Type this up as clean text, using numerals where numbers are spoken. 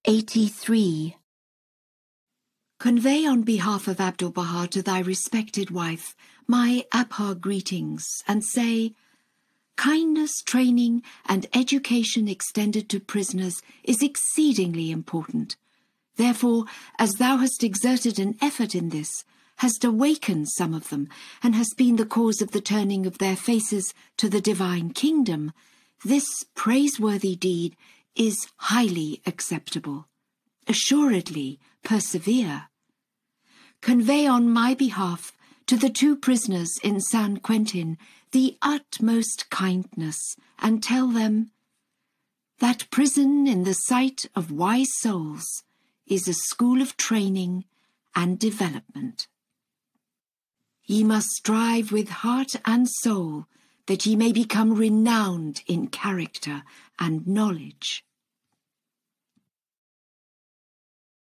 83. Convey on behalf of Abdu'l-Baha to thy respected wife my Abha greetings, and say, kindness, training, and education extended to prisoners is exceedingly important. Therefore, as thou hast exerted an effort in this, hast awakened some of them, and hast been the cause of the turning of their faces to the divine kingdom, this praiseworthy deed is highly acceptable. Assuredly persevere. Convey on my behalf to the 2 prisoners in San Quentin the utmost kindness, and tell them that prison in the sight of wise souls is a school of training and development. Ye must strive with heart and soul that ye may become renowned in character and knowledge.